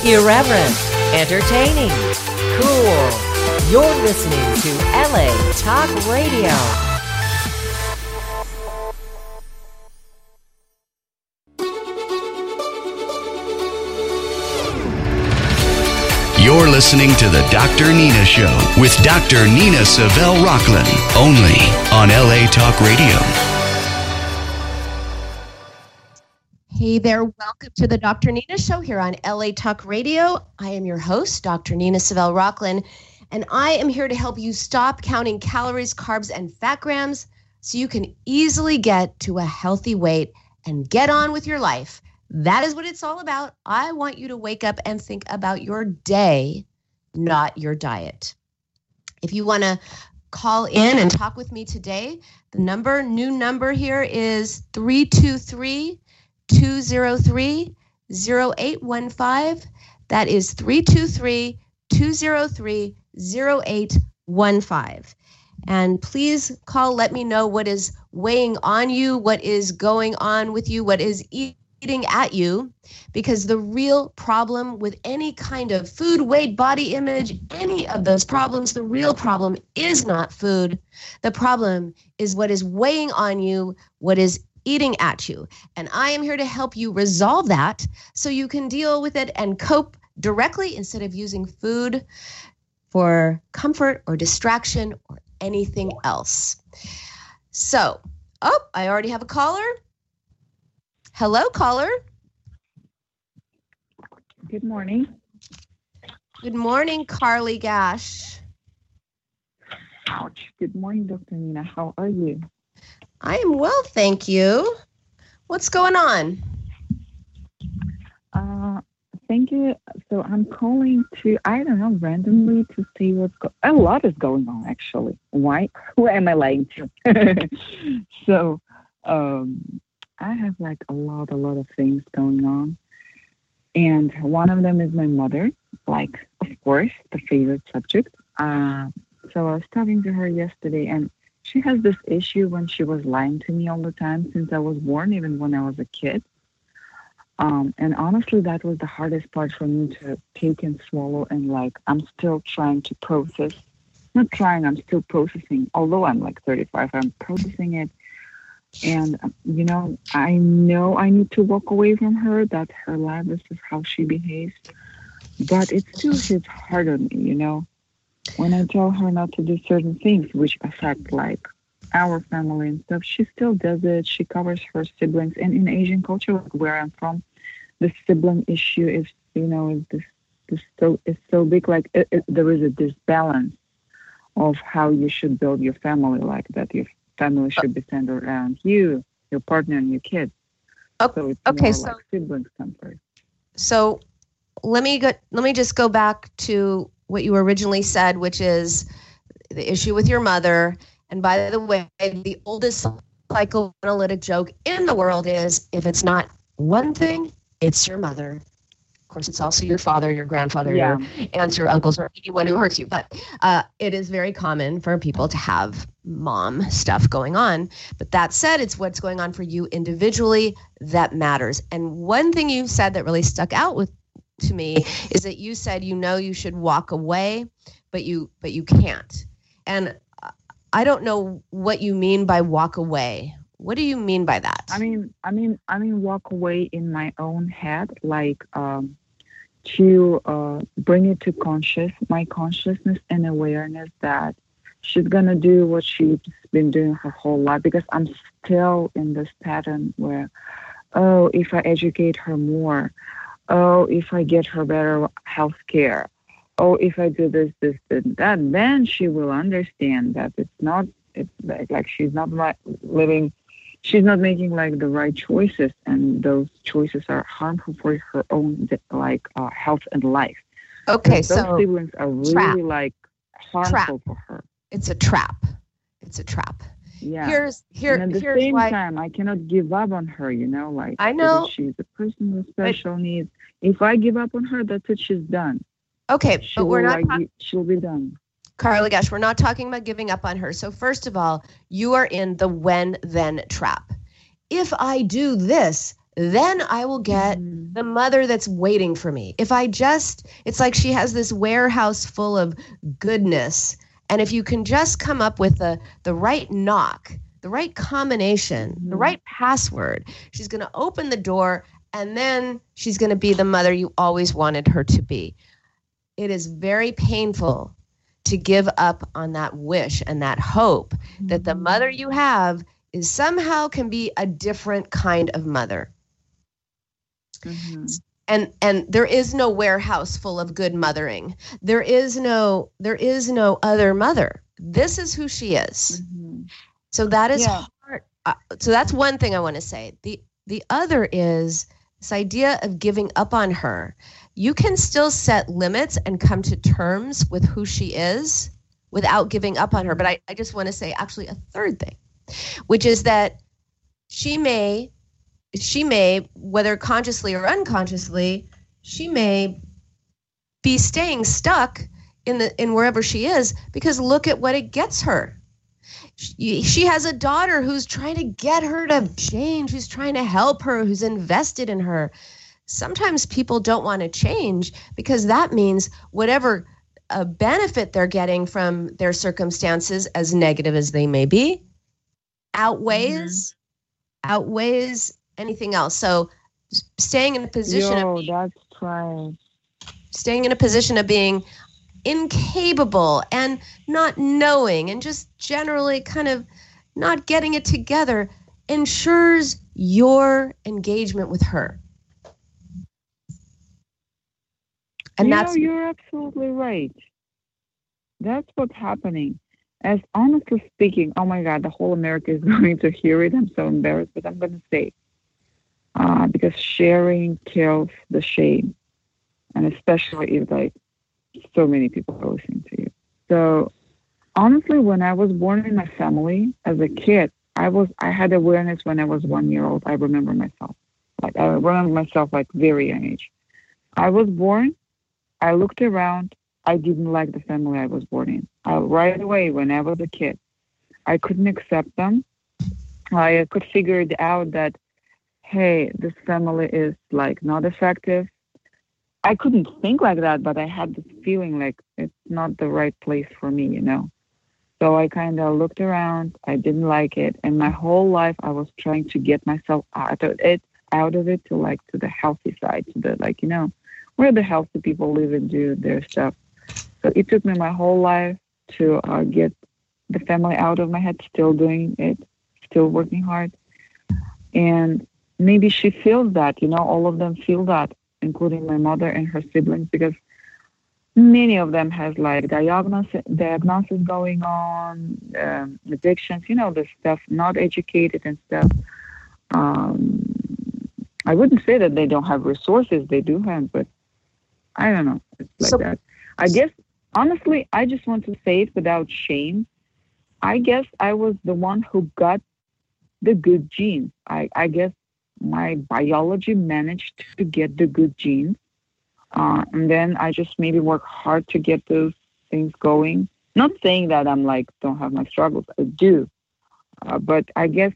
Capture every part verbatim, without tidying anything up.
Irreverent, entertaining, cool. You're listening to L A Talk Radio. You're listening to the Doctor Nina Show with Doctor Nina Savelle Rocklin, only on L A Talk Radio. Hey there, welcome to the Doctor Nina Show here on L A Talk Radio. I am your host, Doctor Nina Savelle Rocklin, and I am here to help you stop counting calories, carbs, and fat grams so you can easily get to a healthy weight and get on with your life. That is what it's all about. I want you to wake up and think about your day, not your diet. If you want to call in and talk with me today, the number, new number here is three two three, two zero three, zero eight one five. That is three two three, two zero three, zero eight one five. And please call, let me know what is weighing on you, what is going on with you, what is eating at you, because the real problem with any kind of food, weight, body image, any of those problems, the real problem is not food. The problem is what is weighing on you, what is eating at you. And I am here to help you resolve that so you can deal with it and cope directly instead of using food for comfort or distraction or anything else. So, oh, I already have a caller. Hello, caller. Good morning. Good morning, Carly Gash. Ouch. Good morning, Doctor Nina. How are you? I am well, thank you. What's going on? Uh, thank you. So I'm calling to, I don't know, randomly to see what's going on. A lot is going on, actually. Why? Who am I lying to? so, um, I have like a lot, a lot of things going on. And one of them is my mother, like, of course, the favorite subject. Uh, so I was talking to her yesterday, and she has this issue when she was lying to me all the time since I was born, even when I was a kid. Um, and honestly, that was the hardest part for me to take and swallow. And like, I'm still trying to process, not trying, I'm still processing. Although I'm like thirty-five, I'm processing it. And, you know, I know I need to walk away from her, that her life, this is how she behaves. But it still hits hard on me, you know. When I tell her not to do certain things which affect, like, our family and stuff, she still does it. She covers her siblings. And in Asian culture, like where I'm from, the sibling issue is, you know, is this, this so is so big. Like, it, it, there is a disbalance of how you should build your family, like that your family should be centered around you, your partner, and your kids. Okay, so it's okay, more so like siblings come first. So let me go. Let me just go back to what you originally said, which is the issue with your mother. And by the way, the oldest psychoanalytic joke in the world is, if it's not one thing, it's your mother. Of course, it's also your father, your grandfather, Yeah. your aunts, your uncles, or anyone who hurts you. But uh, it is very common for people to have mom stuff going on. But that said, it's what's going on for you individually that matters. And one thing you said that really stuck out with to me is that you said you know you should walk away, but you but you can't. And I don't know what you mean by walk away. What do you mean by that? I mean, I mean, I mean, walk away in my own head, like um, to uh, bring it to conscious, my consciousness and awareness that she's gonna do what she's been doing her whole life. Because I'm still in this pattern where, oh, if I educate her more, oh, if I get her better health care, oh, if I do this, this, and that, then she will understand that it's not, it's like, like she's not right, living, she's not making like the right choices, and those choices are harmful for her own like uh, health and life. Okay, so those so siblings are really trap. like harmful Trap. for her. It's a trap. It's a trap. Yeah. Here's here. And at the here's same why. time, I cannot give up on her. You know, like I know. because she's a person with special needs. If I give up on her, that's it. She's done. Okay, She but we're will, not like, talking. be- she'll be done. Carla Gash, we're not talking about giving up on her. So first of all, you are in the when then trap. If I do this, then I will get Mhm. the mother that's waiting for me. If I just, it's like she has this warehouse full of goodness. And if you can just come up with the, the right knock, the right combination, the Mhm. right password, she's going to open the door, and then she's going to be the mother you always wanted her to be. It is very painful to give up on that wish and that hope that the mother you have is somehow can be a different kind of mother. Mhm. And and there is no warehouse full of good mothering. There is no there is no other mother. This is who she is. Mhm. So that is Yeah. hard. Uh, so that's one thing I want to say. The the other is this idea of giving up on her. You can still set limits and come to terms with who she is without giving up on her. But I, I just want to say actually a third thing, which is that she may she may, whether consciously or unconsciously, she may be staying stuck in the in wherever she is, because look at what it gets her. She, she has a daughter who's trying to get her to change, who's trying to help her, who's invested in her. Sometimes people don't want to change because that means whatever uh, benefit they're getting from their circumstances, as negative as they may be, outweighs outweighs anything else. So staying in a position Yo, of being, that's right. staying in a position of being incapable and not knowing and just generally kind of not getting it together ensures your engagement with her. And you that's know, you're absolutely right. That's what's happening. As honestly speaking, oh my God, the whole America is going to hear it. I'm so embarrassed, but I'm going to say it. Uh, because sharing kills the shame. And especially if like so many people are listening to you. So honestly, when I was born in my family as a kid, I was I had awareness when I was one year old. I remember myself. Like I remember myself like very young age. I was born, I looked around, I didn't like the family I was born in. I, right away when I was a kid, I couldn't accept them. I could figure it out that, hey, this family is like not effective. I couldn't think like that, but I had this feeling like it's not the right place for me, you know. So I kind of looked around. I didn't like it, and my whole life I was trying to get myself out of it, out of it to like to the healthy side, to the like you know, where the healthy people live and do their stuff. So it took me my whole life to uh, get the family out of my head. Still doing it, still working hard, and maybe she feels that, you know, all of them feel that, including my mother and her siblings, because many of them has like diagnosis, diagnosis going on, um, addictions, you know, this stuff, not educated and stuff. Um, I wouldn't say that they don't have resources. They do have, but I don't know. It's like So- that. I guess, honestly, I just want to say it without shame. I guess I was the one who got the good genes. I, I guess my biology managed to get the good genes. Uh, and then I just maybe work hard to get those things going. Not saying that I'm like, don't have my struggles. I do. Uh, but I guess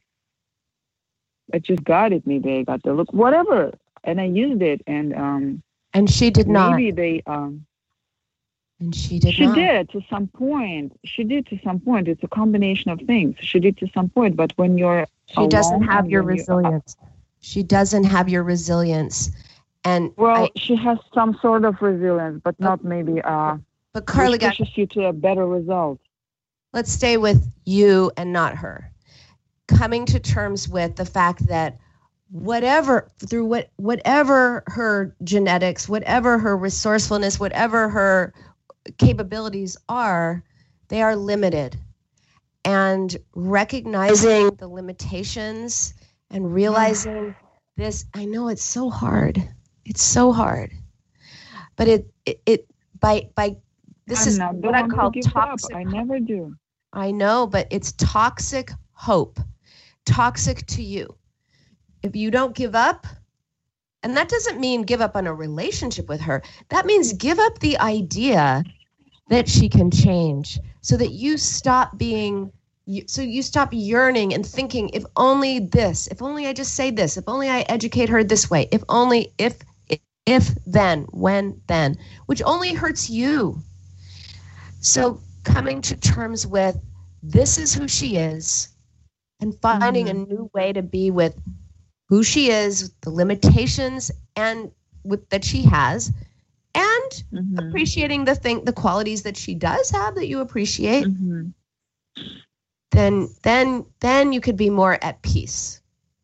I just got it. Maybe I got the look, whatever. And I used it. And um, and she did not. maybe they, um, And she did she not. did to some point. She did to some point. It's a combination of things. She did to some point. But when you're She doesn't alone have and your when you- resilience. She doesn't have your resilience. And Well, I, she has some sort of resilience, but not maybe uh, but Carly, which got, pushes you to a better result. let's stay with you and not her. Coming to terms with the fact that whatever through what whatever her genetics, whatever her resourcefulness, whatever her capabilities are, they are limited. And recognizing the limitations and realizing this, I know it's so hard. It's so hard. But it it, it by by this I'm is not the what I one who call gives up. toxic. I never do. I know, but it's toxic hope. Toxic to you. If you don't give up, and that doesn't mean give up on a relationship with her. That means give up the idea that she can change so that you stop being You, so you stop yearning and thinking, if only this, if only I just say this, if only I educate her this way, if only, if, if, if then, when, then, which only hurts you. So coming to terms with this is who she is and finding mm-hmm. a new way to be with who she is, the limitations and with that she has, and mm-hmm. appreciating the thing, the qualities that she does have that you appreciate. Mm-hmm. Then, then, then you could be more at peace.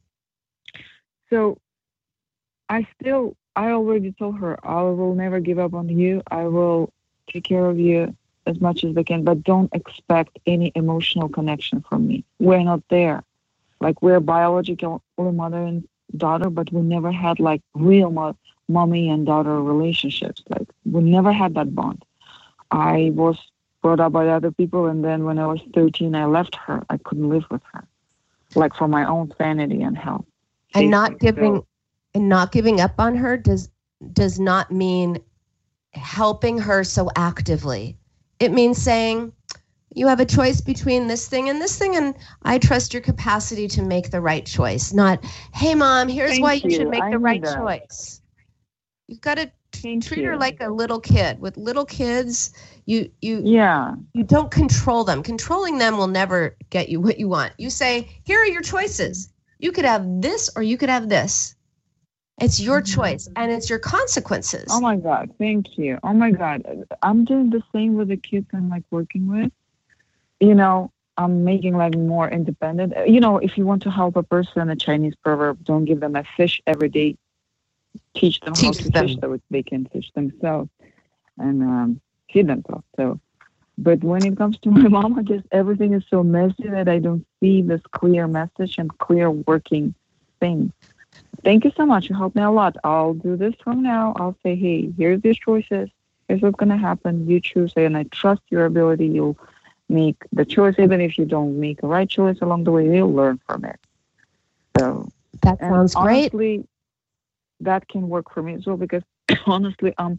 So, I still, I already told her, I will never give up on you. I will take care of you as much as I can, but don't expect any emotional connection from me. We're not there. Like, we're biological mother and daughter, but we never had like real mo- mommy and daughter relationships. Like, we never had that bond. I was brought up by other people, and then when I was thirteen, I left her. I couldn't live with her, like for my own sanity and health. And not giving, so, and not giving up on her does does not mean helping her so actively. It means saying, you have a choice between this thing and this thing, and I trust your capacity to make the right choice. Not, hey, Mom, here's Thank why you, you. should make I the right that. choice. You've got to Thank treat you. her like a little kid. With little kids, you you yeah. you don't control them. Controlling them will never get you what you want. You say, here are your choices. You could have this or you could have this. It's your mm-hmm. choice, and it's your consequences. Oh, my God. Thank you. Oh, my God. I'm doing the same with the kids I'm, like, working with. You know, I'm making, like, more independent. You know, if you want to help a person, a Chinese proverb, don't give them a fish every day. Teach them Teach how to them. fish so they can fish themselves and um, feed themselves. So, but when it comes to my mom, I just everything is so messy that I don't see this clear message and clear working thing. Thank you so much. You helped me a lot. I'll do this from now. I'll say, hey, here's these choices. Here's what's going to happen. You choose, and I trust your ability. You'll make the choice. Even if you don't make the right choice along the way, you'll learn from it. So that sounds great. Honestly, that can work for me as well, because honestly, um,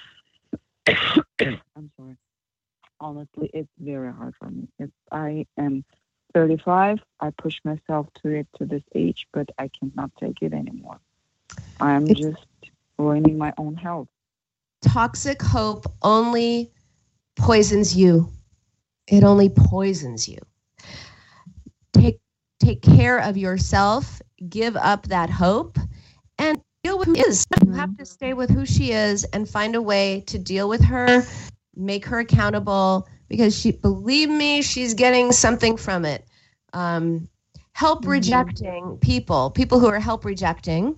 I'm sorry. Honestly, it's very hard for me. It's, I am thirty-five. I push myself to it to this age, but I cannot take it anymore. I'm it's, just ruining my own health. Toxic hope only poisons you. It only poisons you. Take take care of yourself. Give up that hope, and deal with who she is. You have to stay with who she is and find a way to deal with her, make her accountable, because she, believe me, she's getting something from it. Um, help mm-hmm. rejecting people, people who are help rejecting.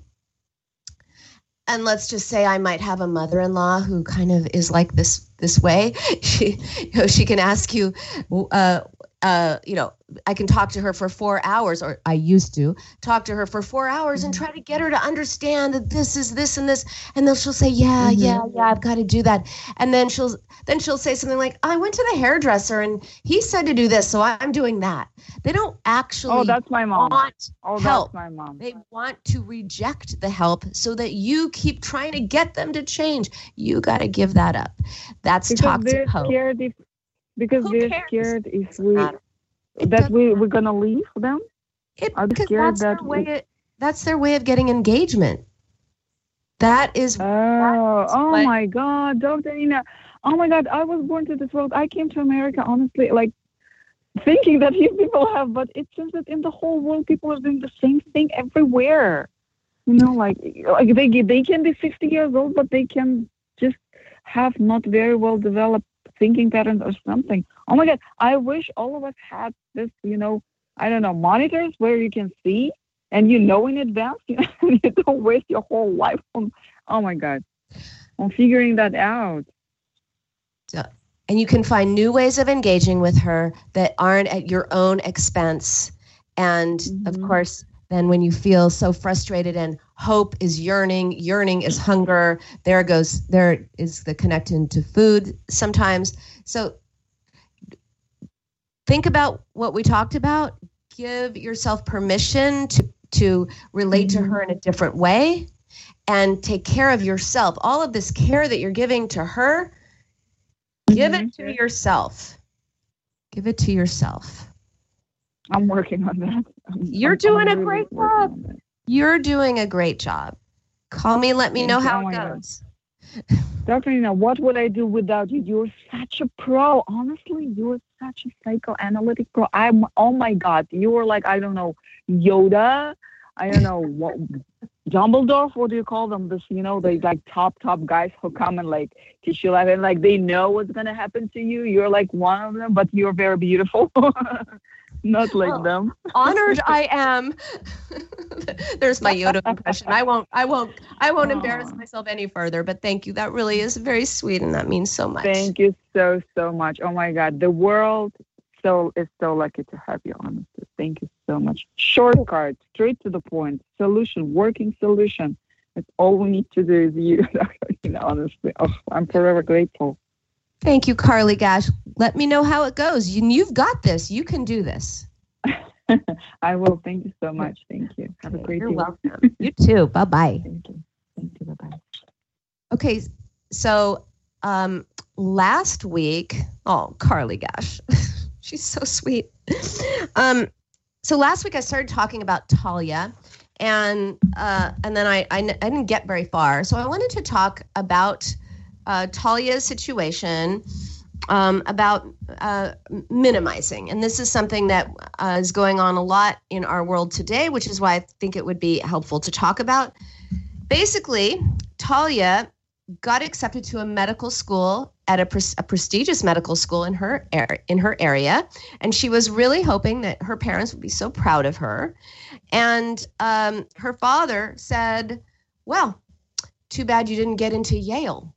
And let's just say I might have a mother-in-law who kind of is like this this way. She, you know, she can ask you, uh, uh, you know, I can talk to her for four hours, or I used to talk to her for four hours mm-hmm. and try to get her to understand that this is this and this. And then she'll say, yeah, mm-hmm. yeah, yeah, I've got to do that. And then she'll then she'll say something like, I went to the hairdresser and he said to do this, so I'm doing that. They don't actually oh, that's my mom. want oh, help. That's my mom. They want to reject the help so that you keep trying to get them to change. You got to give that up. That's because toxic they're hope. Scared if, because Who they're cares? scared if we It that we we're gonna leave them. It, Are they because scared that's that their way. Of, that's their way of getting engagement. That is. Oh, that is oh what, my God, Doctor Nina. Oh my God, I was born to this world. I came to America, honestly, like thinking that you people have, but it seems that in the whole world, people are doing the same thing everywhere. You know, like, like they they can be fifty years old, but they can just have not very well developed thinking patterns or something. Oh my God, I wish all of us had this, you know, I don't know, monitors where you can see and you know in advance, you know, you don't waste your whole life on, oh my God, on figuring that out. So, and you can find new ways of engaging with her that aren't at your own expense. And mm-hmm. of course, then when you feel so frustrated and hope is yearning, yearning is hunger, there goes, there is the connection to food sometimes. So think about what we talked about. Give yourself permission to, to relate mm-hmm. to her in a different way and take care of yourself. All of this care that you're giving to her, mm-hmm. give it to yourself. Give it to yourself. I'm working on that. I'm, You're I'm, doing I'm a really great job. You're doing a great job. Call me, let me Thank know you. how Oh it my God. goes. Doctor Nina, what would I do without you? You're such a pro. Honestly, you're such a psychoanalytic pro. I'm, oh my God, you were like, I don't know, Yoda. I don't know, what, Dumbledore, what do you call them? This, you know, they like top, top guys who come and like teach you life and like they know what's going to happen to you. You're like one of them, but you're very beautiful. Not like Well, them. Honored I am. There's my Yoda impression. I won't, I won't, I won't embarrass Aw. myself any further, but thank you. That really is very sweet and that means so much. Thank you so, so much. Oh my God. The world so is so lucky to have you, honestly. Thank you so much. Shortcut, straight to the point, solution, working solution. That's all we need to do is you, you know, honestly. Oh, I'm forever grateful. Thank you, Carly Gash. Let me know how it goes. You, you've got this. You can do this. I will. Thank you so much. Thank you. Have a great You're day. welcome. You too. Bye-bye. Thank you. Thank you. Bye-bye. Okay, so um, last week, oh, Carly Gash, she's so sweet. Um, so last week I started talking about Talia, and uh, and then I, I I didn't get very far. So I wanted to talk about uh, Talia's situation, um, about uh, minimizing, and this is something that uh, is going on a lot in our world today, which is why I think it would be helpful to talk about. Basically, Talia got accepted to a medical school at a, pre- a prestigious medical school in her er- in her area, and she was really hoping that her parents would be so proud of her. And um, her father said, "Well, too bad you didn't get into Yale."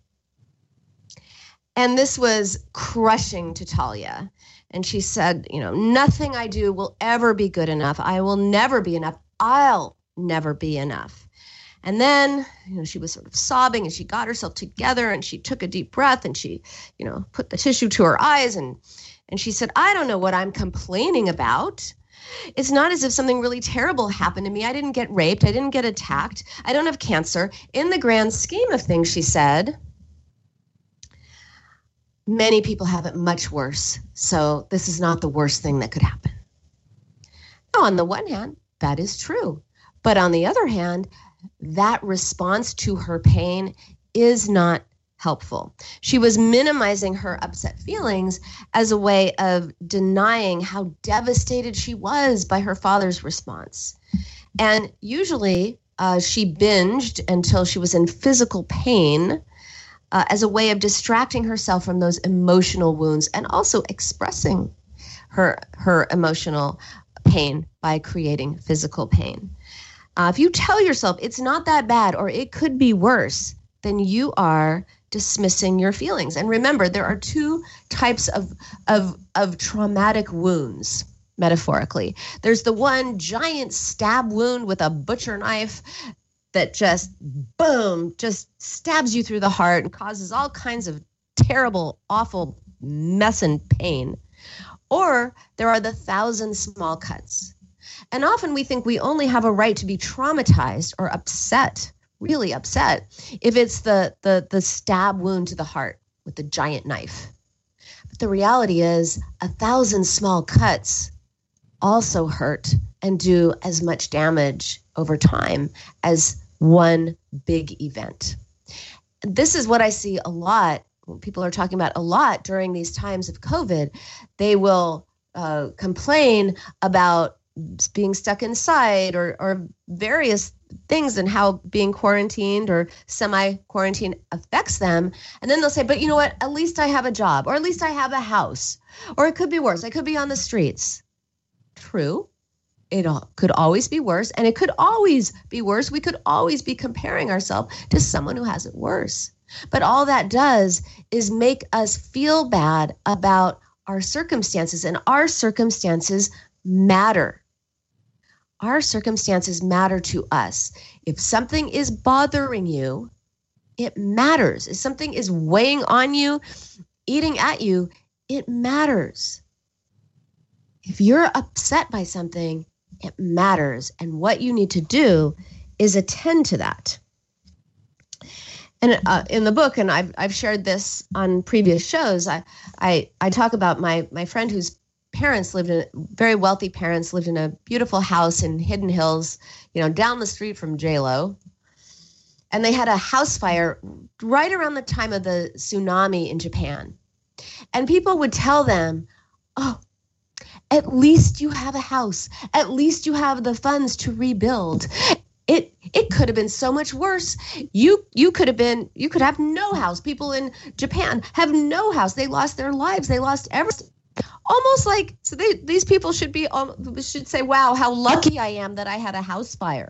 And this was crushing to Talia. And she said, "You know, nothing I do will ever be good enough. I will never be enough. I'll never be enough." And then, you know, she was sort of sobbing and she got herself together and she took a deep breath and she, you know, put the tissue to her eyes and, and she said, "I don't know what I'm complaining about. It's not as if something really terrible happened to me. I didn't get raped. I didn't get attacked. I don't have cancer. In the grand scheme of things," she said, "many people have it much worse. So this is not the worst thing that could happen." Now, on the one hand, that is true. But on the other hand, that response to her pain is not helpful. She was minimizing her upset feelings as a way of denying how devastated she was by her father's response. And usually uh, she binged until she was in physical pain uh, as a way of distracting herself from those emotional wounds and also expressing her, her emotional pain by creating physical pain. Uh, if you tell yourself it's not that bad or it could be worse, then you are dismissing your feelings. And remember, there are two types of, of, of traumatic wounds, metaphorically. There's the one giant stab wound with a butcher knife that just, boom, just stabs you through the heart and causes all kinds of terrible, awful mess and pain. Or there are the thousand small cuts. And often we think we only have a right to be traumatized or upset, really upset, if it's the, the, the stab wound to the heart with the giant knife. But the reality is a thousand small cuts also hurt and do as much damage over time as one big event. This is what I see a lot. People are talking about a lot during these times of COVID. They will uh, complain about being stuck inside or, or various things and how being quarantined or semi-quarantine affects them. And then they'll say, but you know what, at least I have a job, or at least I have a house, or it could be worse. I could be on the streets. True. It could always be worse. And it could always be worse. We could always be comparing ourselves to someone who has it worse. But all that does is make us feel bad about our circumstances, and our circumstances matter. Our circumstances matter to us. If something is bothering you, it matters. If something is weighing on you, eating at you, it matters. If you're upset by something, it matters. And what you need to do is attend to that. And uh, in the book, and I've I've shared this on previous shows, I I, I talk about my my friend who's parents lived in, very wealthy parents lived in a beautiful house in Hidden Hills, you know, down the street from J-Lo. And they had a house fire right around the time of the tsunami in Japan. And people would tell them, oh, at least you have a house. At least you have the funds to rebuild. It it could have been so much worse. You you could have been you could have no house. People in Japan have no house. They lost their lives. They lost everything. Almost like so they, these people should be um, should say, wow, how lucky I am that I had a house fire.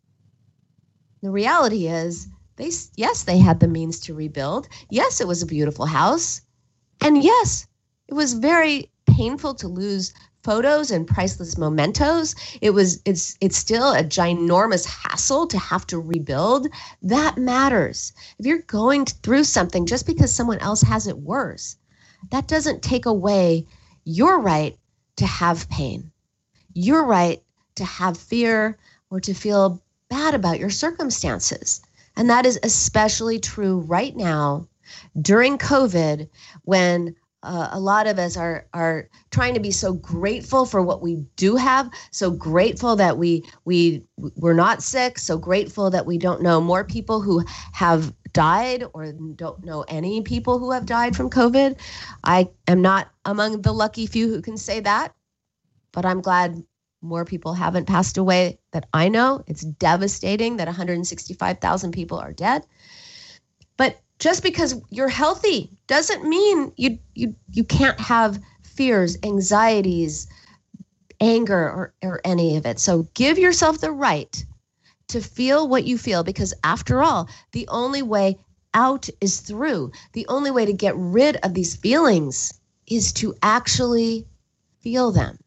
The reality is, they yes, they had the means to rebuild. Yes, it was a beautiful house. And yes, it was very painful to lose photos and priceless mementos. It was it's it's still a ginormous hassle to have to rebuild. That matters. If you're going through something just because someone else has it worse, that doesn't take away your right to have pain, your right to have fear or to feel bad about your circumstances. And that is especially true right now during COVID, when uh, a lot of us are are trying to be so grateful for what we do have, so grateful that we we we're not sick, so grateful that we don't know more people who have died or don't know any people who have died from COVID. I am not among the lucky few who can say that, but I'm glad more people haven't passed away that I know. It's devastating that one hundred sixty-five thousand people are dead. But just because you're healthy doesn't mean you you you can't have fears, anxieties, anger, or, or any of it. So give yourself the right to feel what you feel, because after all, the only way out is through. The only way to get rid of these feelings is to actually feel them.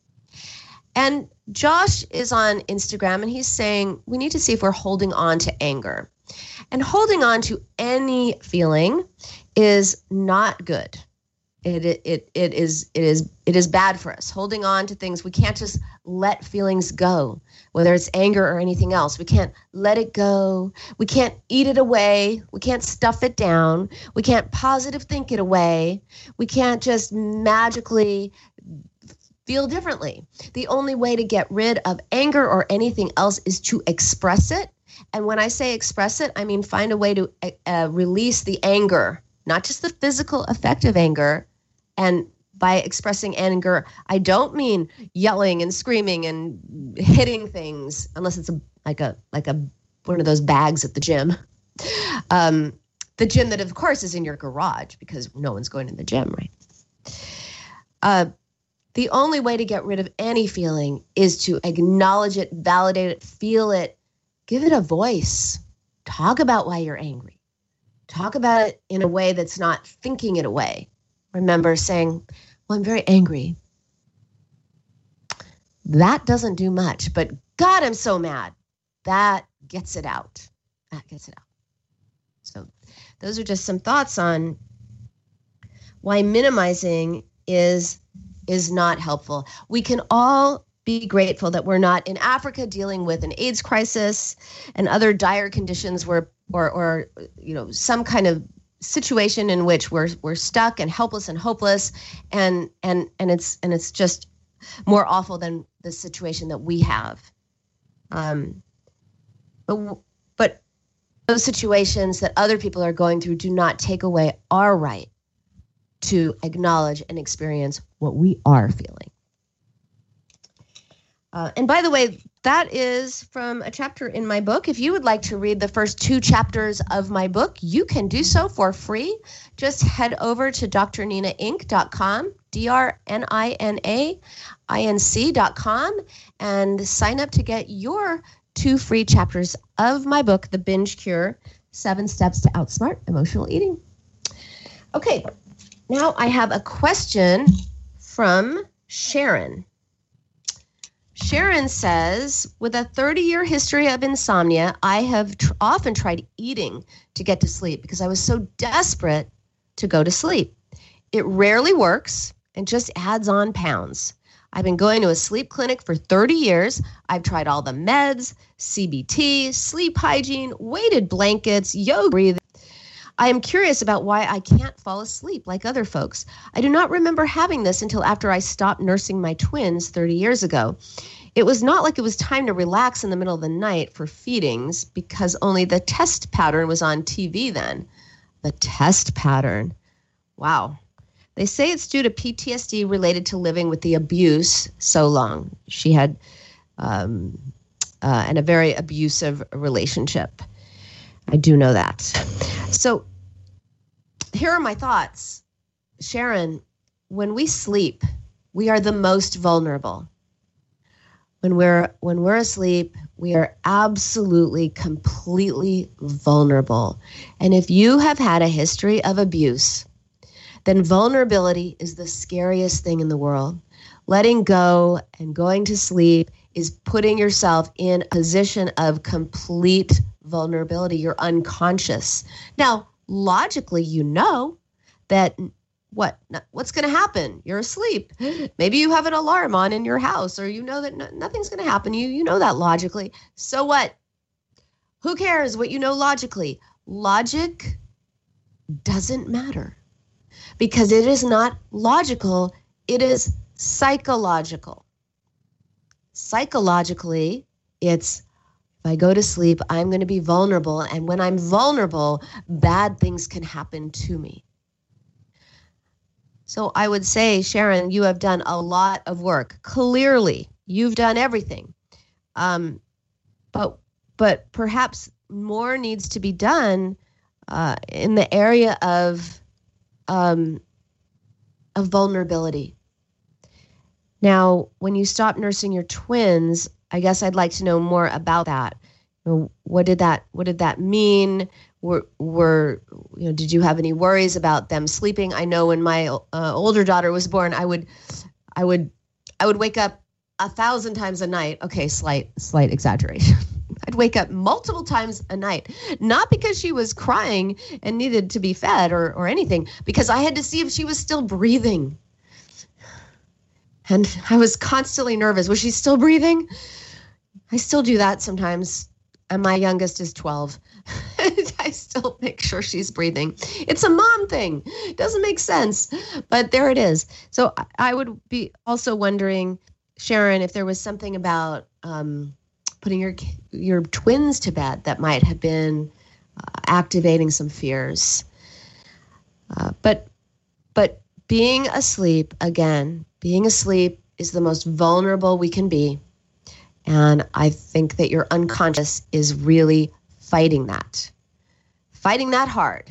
And Josh is on Instagram and he's saying we need to see if we're holding on to anger. And holding on to any feeling is not good. It it it is it is it is bad for us. Holding on to things, we can't just let feelings go, whether it's anger or anything else. We can't let it go. We can't eat it away. We can't stuff it down. We can't positive think it away. We can't just magically feel differently. The only way to get rid of anger or anything else is to express it. And when I say express it, I mean find a way to uh, release the anger, not just the physical effect of anger. And by expressing anger, I don't mean yelling and screaming and hitting things, unless it's a, like a like a one of those bags at the gym. Um, the gym that, of course, is in your garage because no one's going to the gym, right? Uh, The only way to get rid of any feeling is to acknowledge it, validate it, feel it, give it a voice. Talk about why you're angry. Talk about it in a way that's not thinking it away. Remember saying, well, I'm very angry. That doesn't do much, but God, I'm so mad. That gets it out. That gets it out. So those are just some thoughts on why minimizing is is not helpful. We can all be grateful that we're not in Africa dealing with an AIDS crisis and other dire conditions where, or, or, you know, some kind of situation in which we're we're stuck and helpless and hopeless, and and and it's and it's just more awful than the situation that we have. Um, but but those situations that other people are going through do not take away our right to acknowledge and experience what we are feeling. Uh, and by the way, that is from a chapter in my book. If you would like to read the first two chapters of my book, you can do so for free. Just head over to d r nina inc dot com, D R N I N A I N C dot com, and sign up to get your two free chapters of my book, The Binge Cure, Seven Steps to Outsmart Emotional Eating. Okay, now I have a question from Sharon. Sharon says, with a thirty-year history of insomnia, I have tr- often tried eating to get to sleep because I was so desperate to go to sleep. It rarely works and just adds on pounds. I've been going to a sleep clinic for thirty years. I've tried all the meds, C B T, sleep hygiene, weighted blankets, yoga breathing. I am curious about why I can't fall asleep like other folks. I do not remember having this until after I stopped nursing my twins thirty years ago. It was not like it was time to relax in the middle of the night for feedings because only the test pattern was on T V then. The test pattern. Wow. They say it's due to P T S D related to living with the abuse so long. She had um, uh, and a very abusive relationship. I do know that. So here are my thoughts. Sharon, when we sleep, we are the most vulnerable. When we're when we're asleep, we are absolutely, completely vulnerable. And if you have had a history of abuse, then vulnerability is the scariest thing in the world. Letting go and going to sleep is putting yourself in a position of complete vulnerability. You're unconscious. Now, logically, you know that what what's going to happen? You're asleep. Maybe you have an alarm on in your house, or you know that no, nothing's going to happen. You you know that logically. So what? Who cares what you know logically? Logic doesn't matter because it is not logical. It is psychological. Psychologically, it's if I go to sleep, I'm going to be vulnerable. And when I'm vulnerable, bad things can happen to me. So I would say, Sharon, you have done a lot of work. Clearly, you've done everything. Um, but but perhaps more needs to be done uh, in the area of um, of vulnerability. Now, when you stopped nursing your twins, I guess I'd like to know more about that. You know, what did that what did that mean? Were, were you know, did you have any worries about them sleeping? I know when my uh, older daughter was born, I would, I would, I would wake up a thousand times a night. Okay, slight, slight exaggeration. I'd wake up multiple times a night, not because she was crying and needed to be fed or or anything, because I had to see if she was still breathing. And I was constantly nervous. Was she still breathing? I still do that sometimes. And my youngest is twelve. I still make sure she's breathing. It's a mom thing. It doesn't make sense, but there it is. So I would be also wondering, Sharon, if there was something about um, putting your your twins to bed that might have been uh, activating some fears. Uh, but but being asleep, again, being asleep is the most vulnerable we can be. And I think that your unconscious is really fighting that, fighting that hard.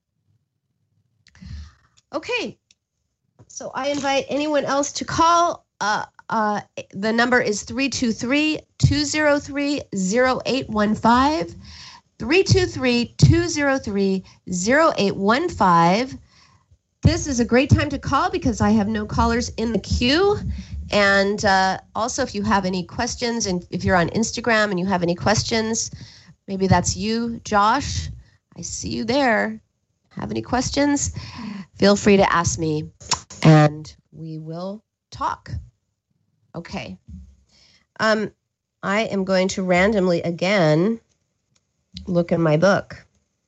Okay, so I invite anyone else to call. Uh, uh, the number is three two three, two zero three, zero eight one five, three two three, two zero three, zero eight one five. This is a great time to call because I have no callers in the queue. And uh, also, if you have any questions, and if you're on Instagram and you have any questions, maybe that's you, Josh. I see you there. Have any questions? Feel free to ask me, and we will talk. Okay. Um, I am going to randomly again look in my book.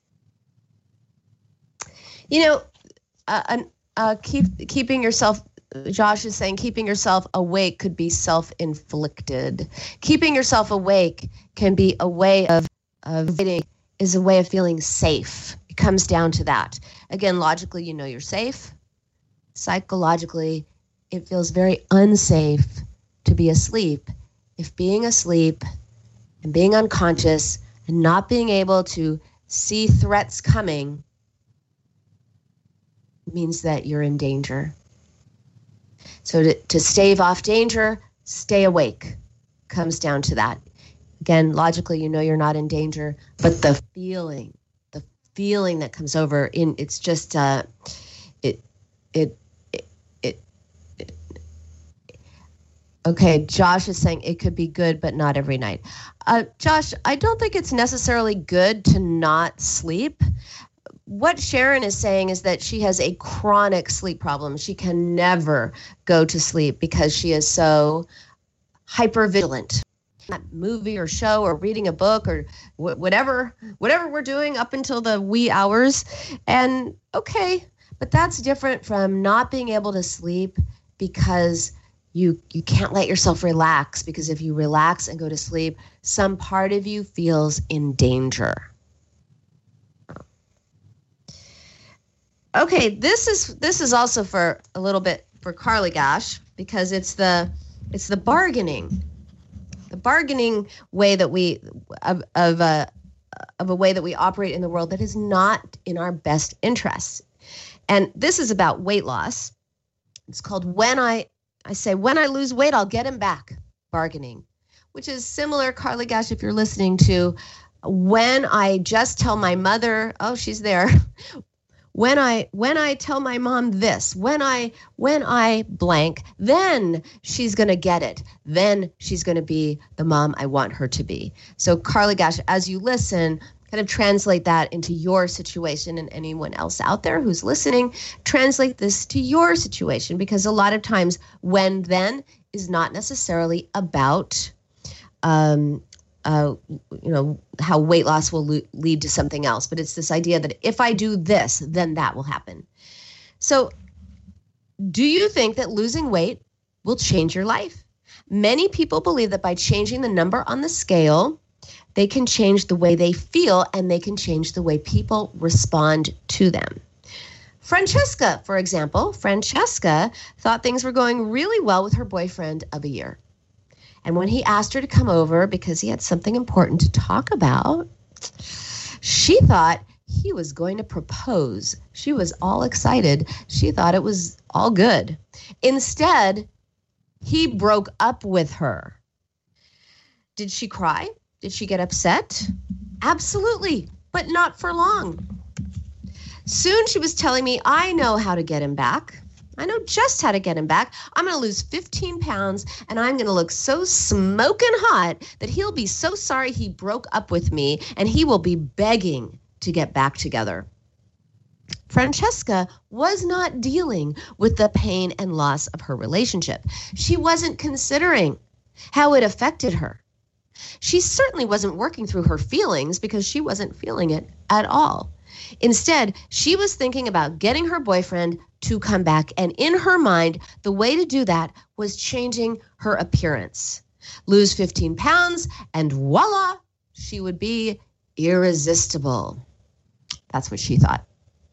You know, uh, uh, keep keeping yourself. Josh is saying keeping yourself awake could be self-inflicted. Keeping yourself awake can be a way of, of is a way of feeling safe. It comes down to that. Again, logically, you know you're safe. Psychologically, it feels very unsafe to be asleep. If being asleep and being unconscious and not being able to see threats coming means that you're in danger. So to, to stave off danger, stay awake. Comes down to that. Again, logically, you know you're not in danger, but the feeling, the feeling that comes over, in it's just, uh, it, it, it, it, it. Okay, Josh is saying it could be good, but not every night. Uh, Josh, I don't think it's necessarily good to not sleep. What Sharon is saying is that she has a chronic sleep problem. She can never go to sleep because she is so hypervigilant. that movie or show or reading a book or wh- whatever, whatever we're doing up until the wee hours. And okay, but that's different from not being able to sleep because you you can't let yourself relax, because if you relax and go to sleep, some part of you feels in danger. Okay, this is this is also for a little bit for Carly Gash, because it's the it's the bargaining, the bargaining way that we of of a of a way that we operate in the world that is not in our best interests. And this is about weight loss. It's called when I I say when I lose weight, I'll get him back. Bargaining, which is similar, Carly Gash, if you're listening, to when I just tell my mother, oh, she's there. When I when I tell my mom this, when I when I blank, then she's going to get it. Then she's going to be the mom I want her to be. So Carly Gash, as you listen, kind of translate that into your situation, and anyone else out there who's listening, translate this to your situation, because a lot of times when then is not necessarily about um Uh, you know, how weight loss will lo- lead to something else. But it's this idea that if I do this, then that will happen. So do you think that losing weight will change your life? Many people believe that by changing the number on the scale, they can change the way they feel, and they can change the way people respond to them. Francesca, for example, Francesca thought things were going really well with her boyfriend of a year. And when he asked her to come over because he had something important to talk about, she thought he was going to propose. She was all excited. She thought it was all good. Instead, he broke up with her. Did she cry? Did she get upset? Absolutely, but not for long. Soon she was telling me, I know how to get him back. I know just how to get him back. I'm going to lose fifteen pounds, and I'm going to look so smoking hot that he'll be so sorry he broke up with me, and he will be begging to get back together. Francesca was not dealing with the pain and loss of her relationship. She wasn't considering how it affected her. She certainly wasn't working through her feelings, because she wasn't feeling it at all. Instead, she was thinking about getting her boyfriend to come back, and in her mind, the way to do that was changing her appearance. Lose fifteen pounds, and voila, she would be irresistible. That's what she thought.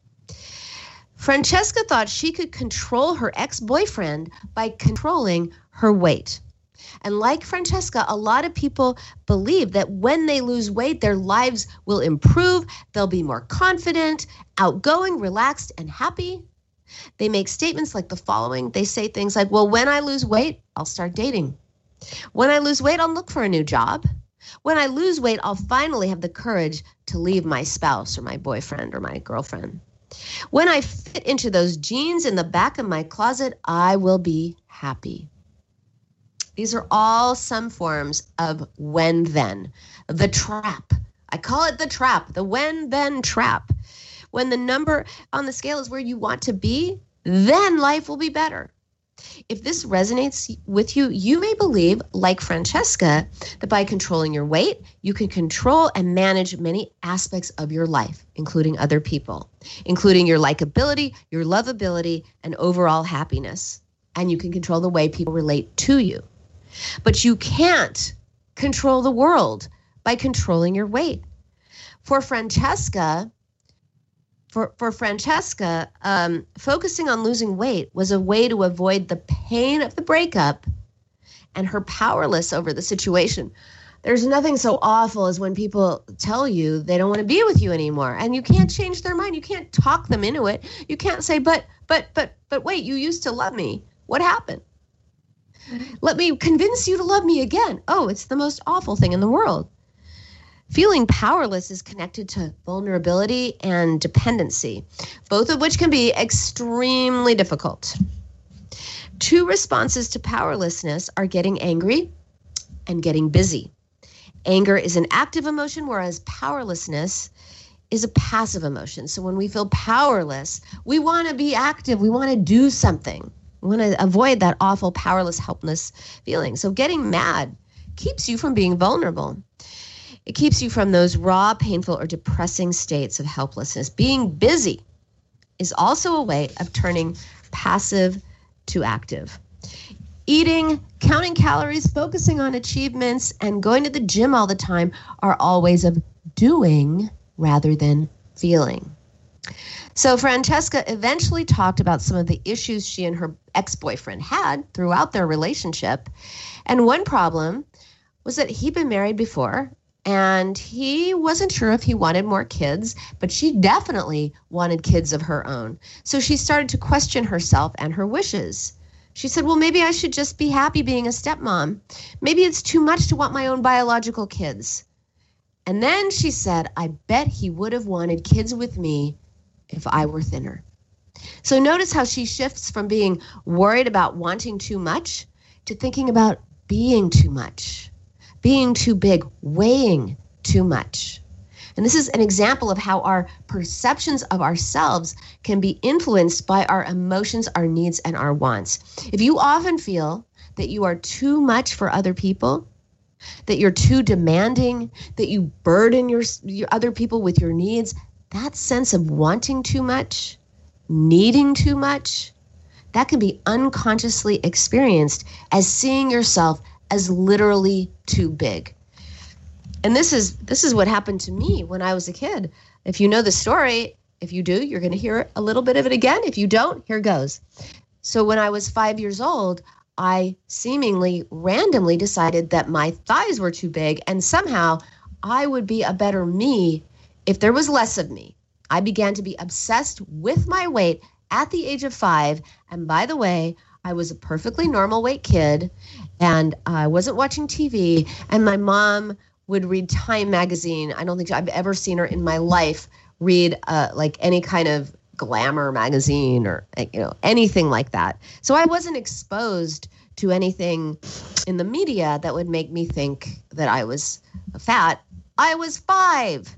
Francesca thought she could control her ex-boyfriend by controlling her weight. And like Francesca, a lot of people believe that when they lose weight, their lives will improve. They'll be more confident, outgoing, relaxed, and happy. They make statements like the following. They say things like, well, when I lose weight, I'll start dating. When I lose weight, I'll look for a new job. When I lose weight, I'll finally have the courage to leave my spouse or my boyfriend or my girlfriend. When I fit into those jeans in the back of my closet, I will be happy. These are all some forms of when-then, the trap. I call it the trap, the when-then trap. When the number on the scale is where you want to be, then life will be better. If this resonates with you, you may believe, like Francesca, that by controlling your weight, you can control and manage many aspects of your life, including other people, including your likability, your lovability, and overall happiness. And you can control the way people relate to you. But you can't control the world by controlling your weight. For Francesca, for, for Francesca, um, focusing on losing weight was a way to avoid the pain of the breakup and her powerless over the situation. There's nothing so awful as when people tell you they don't want to be with you anymore, and you can't change their mind. You can't talk them into it. You can't say, but, but, but, but wait, you used to love me. What happened? Let me convince you to love me again. Oh, it's the most awful thing in the world. Feeling powerless is connected to vulnerability and dependency, both of which can be extremely difficult. Two responses to powerlessness are getting angry and getting busy. Anger is an active emotion, whereas powerlessness is a passive emotion. So when we feel powerless, we want to be active. We want to do something. We want to avoid that awful, powerless, helpless feeling. So getting mad keeps you from being vulnerable. It keeps you from those raw, painful, or depressing states of helplessness. Being busy is also a way of turning passive to active. Eating, counting calories, focusing on achievements, and going to the gym all the time are all ways of doing rather than feeling. So Francesca eventually talked about some of the issues she and her ex-boyfriend had throughout their relationship. And one problem was that he'd been married before, and he wasn't sure if he wanted more kids, but she definitely wanted kids of her own. So she started to question herself and her wishes. She said, well, maybe I should just be happy being a stepmom. Maybe it's too much to want my own biological kids. And then she said, I bet he would have wanted kids with me if I were thinner. So notice how she shifts from being worried about wanting too much to thinking about being too much, being too big, weighing too much. And this is an example of how our perceptions of ourselves can be influenced by our emotions, our needs, and our wants. If you often feel that you are too much for other people, that you're too demanding, that you burden your, your other people with your needs, that sense of wanting too much, needing too much, that can be unconsciously experienced as seeing yourself as literally too big. And this is this is what happened to me when I was a kid. If you know the story, if you do, you're going to hear a little bit of it again. If you don't, here goes. So when I was five years old, I seemingly randomly decided that my thighs were too big, and somehow I would be a better me if there was less of me. I began to be obsessed with my weight at the age of five. And by the way, I was a perfectly normal weight kid, and I wasn't watching T V, and my mom would read Time magazine. I don't think I've ever seen her in my life read uh, like any kind of glamour magazine or you know anything like that. So I wasn't exposed to anything in the media that would make me think that I was fat. I was five.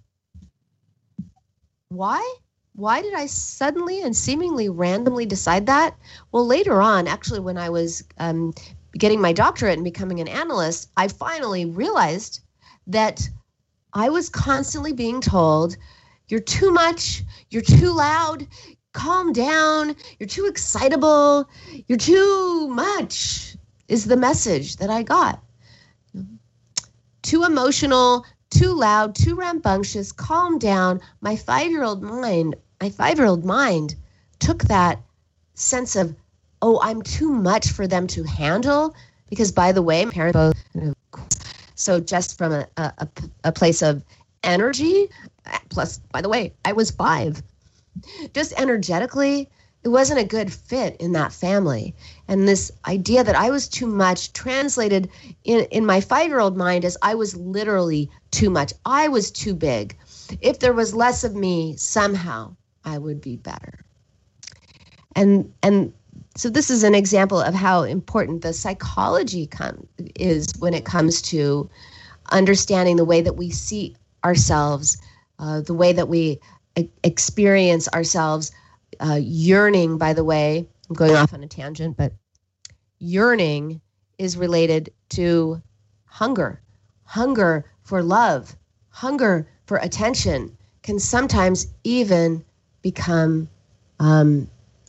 Why? Why did I suddenly and seemingly randomly decide that? Well, later on, actually, when I was um, getting my doctorate and becoming an analyst, I finally realized that I was constantly being told, you're too much, you're too loud, calm down, you're too excitable, you're too much, is the message that I got. Too emotional, too loud, too rambunctious, calm down. My five-year-old mind, my five-year-old mind took that sense of, oh, I'm too much for them to handle, because by the way, my parents both, you know, so just from a, a, a place of energy, plus, by the way, I was five. Just energetically, it wasn't a good fit in that family. And this idea that I was too much translated in, in my five-year-old mind as I was literally too much. I was too big. If there was less of me, somehow I would be better. And and so this is an example of how important the psychology com- is when it comes to understanding the way that we see ourselves, uh, the way that we e- experience ourselves, uh, yearning, by the way, I'm going off on a tangent, but yearning is related to hunger. Hunger for love, hunger for attention can sometimes even become um,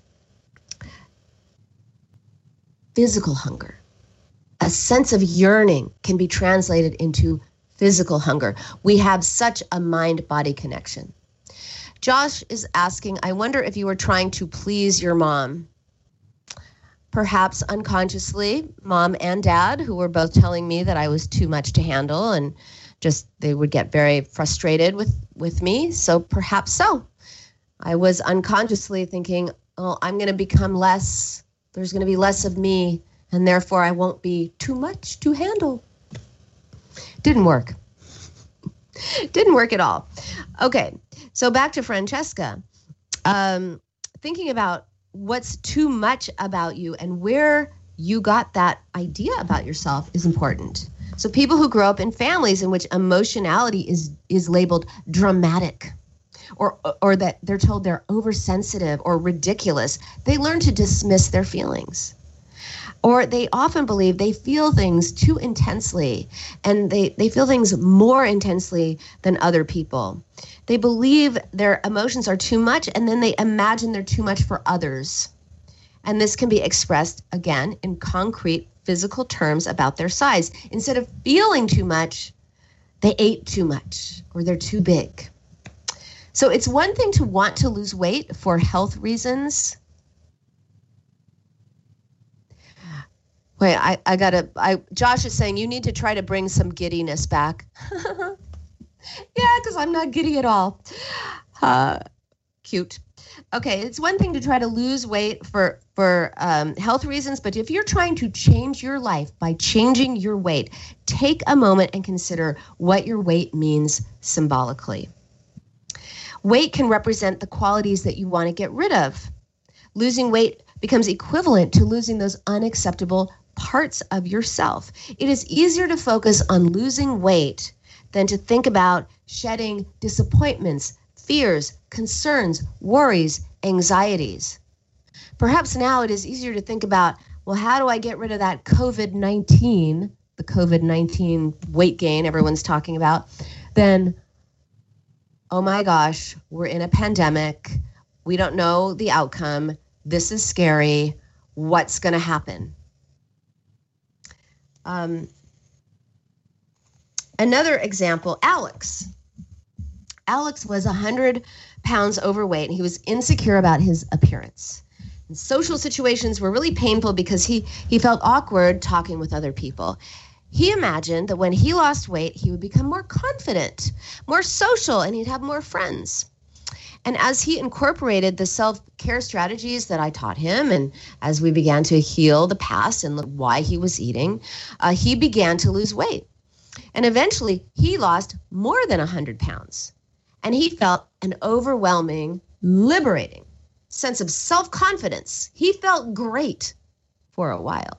physical hunger. A sense of yearning can be translated into physical hunger. We have such a mind-body connection. Josh is asking, I wonder if you were trying to please your mom. Perhaps unconsciously, mom and dad, who were both telling me that I was too much to handle, and just they would get very frustrated with, with me. So perhaps so. I was unconsciously thinking, oh, I'm going to become less. There's going to be less of me, and therefore I won't be too much to handle. Didn't work. Didn't work at all. Okay, so back to Francesca. Um, thinking about what's too much about you and where you got that idea about yourself is important. So people who grow up in families in which emotionality is is labeled dramatic, or or that they're told they're oversensitive or ridiculous, they learn to dismiss their feelings. Or they often believe they feel things too intensely, and they, they feel things more intensely than other people. They believe their emotions are too much, and then they imagine they're too much for others. And this can be expressed, again, in concrete physical terms about their size. Instead of feeling too much, they ate too much, or they're too big. So it's one thing to want to lose weight for health reasons. Wait, I, I gotta, I, Josh is saying you need to try to bring some giddiness back. Yeah, because I'm not giddy at all. Uh, cute. Okay, it's one thing to try to lose weight for, for um, health reasons, but if you're trying to change your life by changing your weight, take a moment and consider what your weight means symbolically. Weight can represent the qualities that you want to get rid of. Losing weight becomes equivalent to losing those unacceptable parts of yourself. It is easier to focus on losing weight than to think about shedding disappointments, fears, concerns, worries, anxieties. Perhaps now it is easier to think about, well, how do I get rid of that COVID nineteen, the COVID nineteen weight gain everyone's talking about, than, oh my gosh, we're in a pandemic. We don't know the outcome. This is scary. What's going to happen? Um, another example, Alex. Alex was one hundred pounds overweight, and he was insecure about his appearance. And social situations were really painful because he, he felt awkward talking with other people. He imagined that when he lost weight, he would become more confident, more social, and he'd have more friends. And as he incorporated the self-care strategies that I taught him, and as we began to heal the past and look why he was eating, uh, he began to lose weight. And eventually, he lost more than one hundred pounds. And he felt an overwhelming, liberating sense of self-confidence. He felt great for a while.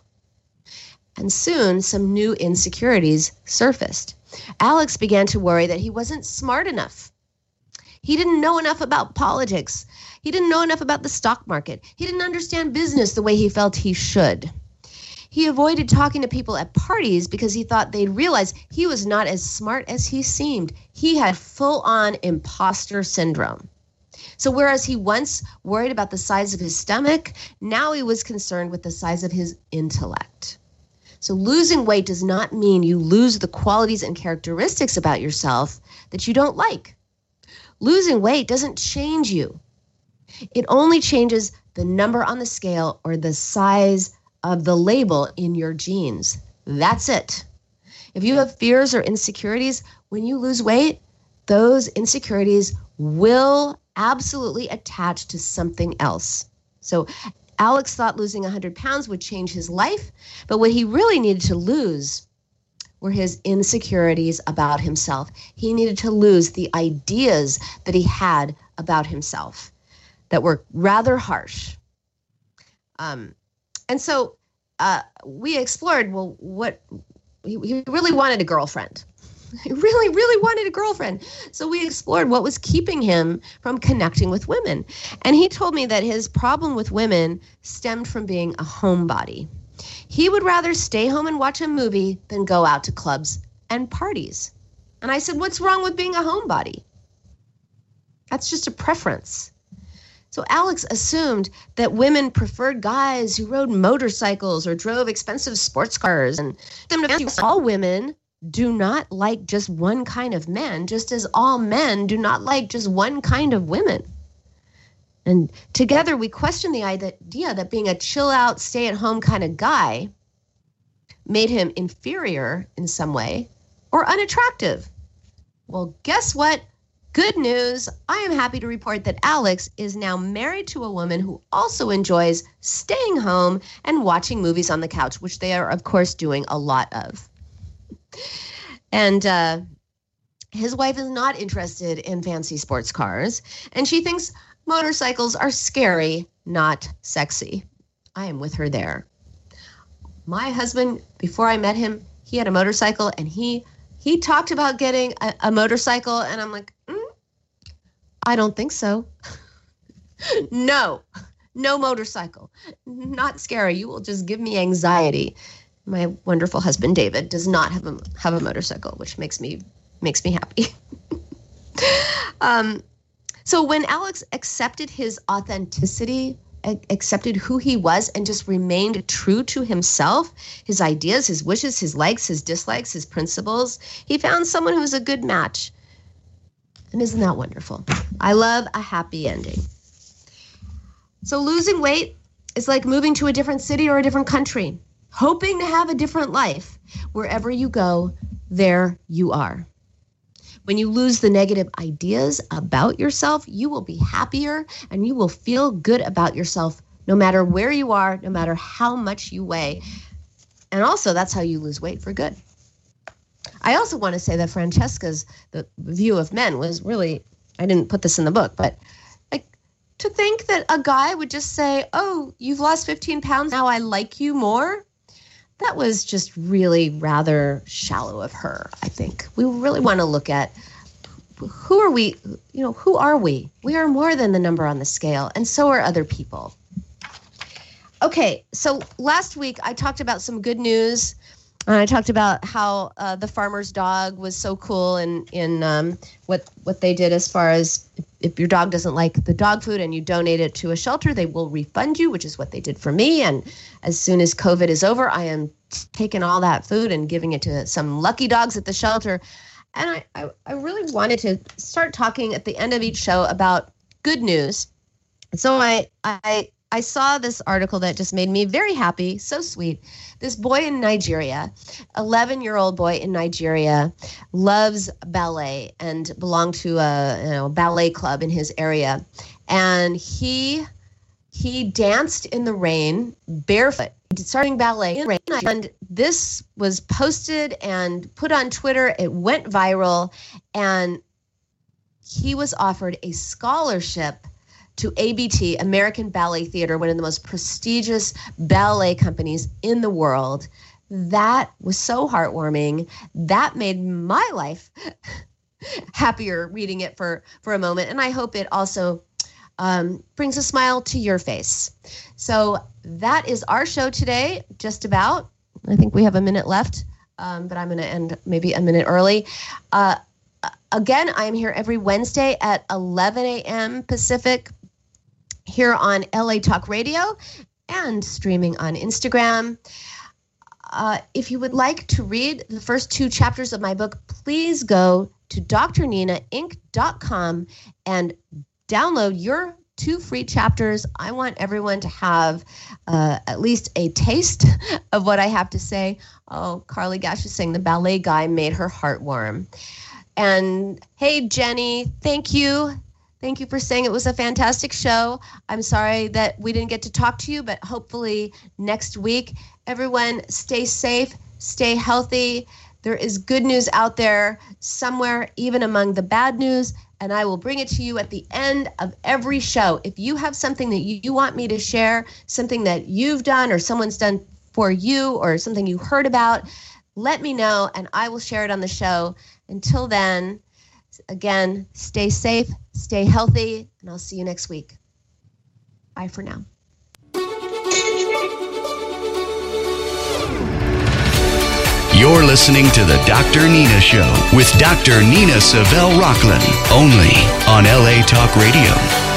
And soon, some new insecurities surfaced. Alex began to worry that he wasn't smart enough. He didn't know enough about politics. He didn't know enough about the stock market. He didn't understand business the way he felt he should. He avoided talking to people at parties because he thought they'd realize he was not as smart as he seemed. He had full-on imposter syndrome. So whereas he once worried about the size of his stomach, now he was concerned with the size of his intellect. So losing weight does not mean you lose the qualities and characteristics about yourself that you don't like. Losing weight doesn't change you. It only changes the number on the scale or the size of the label in your genes. That's it. If you have fears or insecurities, when you lose weight, those insecurities will absolutely attach to something else. So Alex thought losing one hundred pounds would change his life, but what he really needed to lose were his insecurities about himself. He needed to lose the ideas that he had about himself that were rather harsh. Um, and so uh, we explored, well, what he, he really wanted a girlfriend. He really, really wanted a girlfriend. So we explored what was keeping him from connecting with women. And he told me that his problem with women stemmed from being a homebody. He would rather stay home and watch a movie than go out to clubs and parties. And I said, what's wrong with being a homebody? That's just a preference. So Alex assumed that women preferred guys who rode motorcycles or drove expensive sports cars. And all women do not like just one kind of men, just as all men do not like just one kind of women. And together we questioned the idea that being a chill-out, stay-at-home kind of guy made him inferior in some way or unattractive. Well, guess what? Good news. I am happy to report that Alex is now married to a woman who also enjoys staying home and watching movies on the couch, which they are, of course, doing a lot of. And uh, his wife is not interested in fancy sports cars, and she thinks motorcycles are scary, not sexy. I am with her there. My husband, before I met him, he had a motorcycle, and he he talked about getting a, a motorcycle, and I'm like, mm, I don't think so. No, no motorcycle. Not scary. You will just give me anxiety. My wonderful husband, David, does not have a, have a motorcycle, which makes me makes me happy. um, so when Alex accepted his authenticity, accepted who he was, and just remained true to himself, his ideas, his wishes, his likes, his dislikes, his principles, he found someone who was a good match. And isn't that wonderful? I love a happy ending. So losing weight is like moving to a different city or a different country, hoping to have a different life. Wherever you go, there you are. When you lose the negative ideas about yourself, you will be happier and you will feel good about yourself no matter where you are, no matter how much you weigh. And also, that's how you lose weight for good. I also want to say that Francesca's the view of men was really, I didn't put this in the book, but like to think that a guy would just say, oh, you've lost fifteen pounds, now I like you more. That was just really rather shallow of her, I think. We really want to look at who are we, you know, who are we? We are more than the number on the scale, and so are other people. Okay, so last week I talked about some good news. And I talked about how uh, the farmer's dog was so cool in, in um, what, what they did as far as if, if your dog doesn't like the dog food and you donate it to a shelter, they will refund you, which is what they did for me. And as soon as COVID is over, I am taking all that food and giving it to some lucky dogs at the shelter. And I, I, I really wanted to start talking at the end of each show about good news. So I I I saw this article that just made me very happy, so sweet. This boy in Nigeria, eleven-year-old boy in Nigeria, loves ballet and belonged to a you know, ballet club in his area. And he he danced in the rain barefoot, starting ballet in the rain. And this was posted and put on Twitter. It went viral, and he was offered a scholarship to A B T, American Ballet Theater, one of the most prestigious ballet companies in the world. That was so heartwarming. That made my life happier reading it for, for a moment. And I hope it also um, brings a smile to your face. So that is our show today, just about. I think we have a minute left, um, but I'm going to end maybe a minute early. Uh, again, I'm here every Wednesday at eleven a.m. Pacific, here on L A Talk Radio and streaming on Instagram. Uh, if you would like to read the first two chapters of my book, please go to D R nina inc dot com and download your two free chapters. I want everyone to have uh, at least a taste of what I have to say. Oh, Carly Gash is saying the ballet guy made her heart warm. And hey, Jenny, thank you. Thank you for saying it was a fantastic show. I'm sorry that we didn't get to talk to you, but hopefully next week. Everyone, stay safe, stay healthy. There is good news out there somewhere, even among the bad news, and I will bring it to you at the end of every show. If you have something that you, you want me to share, something that you've done or someone's done for you or something you heard about, let me know, and I will share it on the show. Until then, again, stay safe, stay healthy, and I'll see you next week. Bye for now. You're listening to the Doctor Nina Show with Doctor Nina Savelle Rocklin, only on L A Talk Radio.